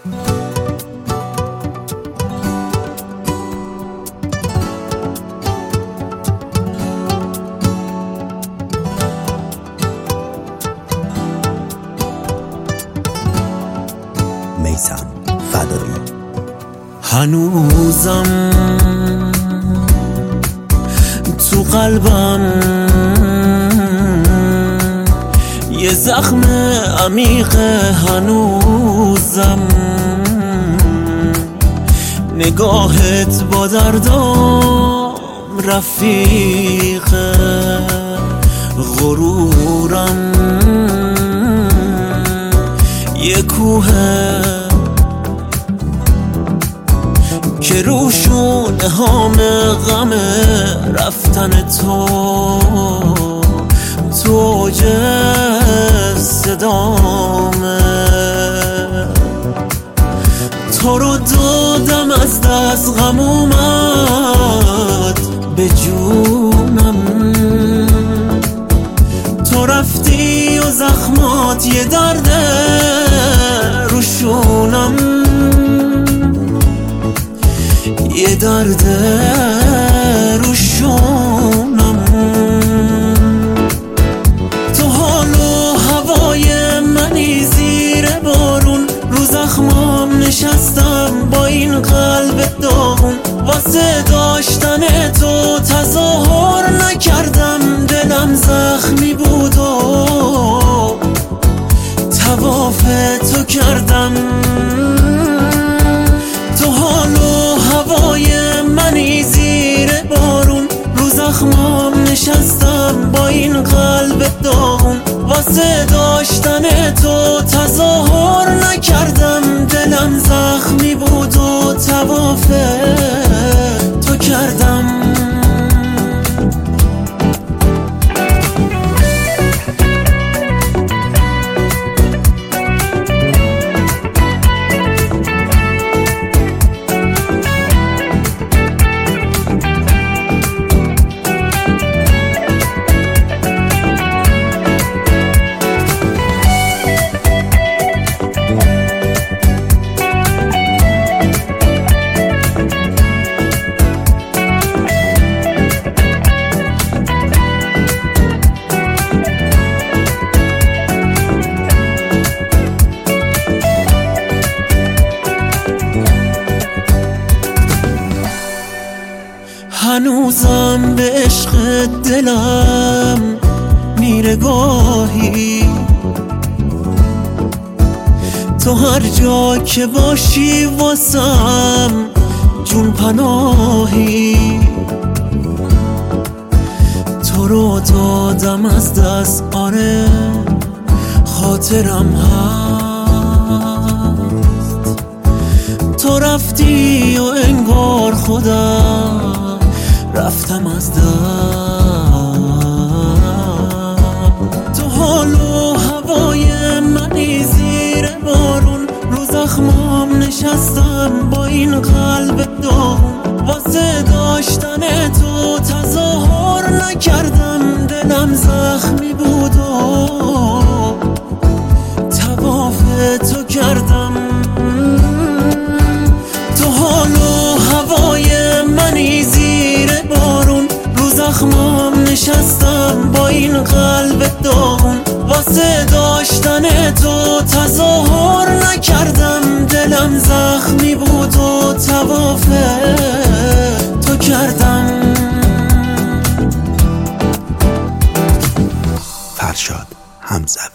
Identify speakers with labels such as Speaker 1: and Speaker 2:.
Speaker 1: میثم فدایی.
Speaker 2: هنوزم تو قلبم یه زخم عمیق، هنوزم نگاهت با دردام رفیقه، غرورم یه کوهه که روشونه هام غم رفتن تو اوج صدامه. تو رو دادم از دست، غم اومد به جونم، تو رفتی و زخمات یه درد روشونم، یه درد روشونم. تو حال و هوای منی زیر بارون، رو زخمام نشستم با این قلب داغون، واسه داشتن تو تظاهر نکردم، دلم زخمی بود و طواف تو کردم. تو حال و هوای منی زیر بارون، رو زخمام نشستم با این قلب داغون، واسه داشتن تو تظاهر نکردم، دلم زخمی بود و طواف تو کردم. هنوزم به عشق دلم میره گاهی، تو هر جا که باشی واسم جون پناهی. تو رو دادم از دست، آره خاطرم هست، تو رفتی و انگار خودم رفتم از دست. تو حال و هوای منی زیر بارون، رو زخمام نشستم با این قلب داغون، واسه داشتن تو تظاهر نکردم، دلم زخمی بود و طواف تو کردم. تو حال و هوای منی زیر بارون، رو زخمام نشستم با این قلب داغون، واسه داشتن تو تظاهر نکردم، دلم زخمی بود و طواف تو کردم.
Speaker 1: فرشاد حمزوی.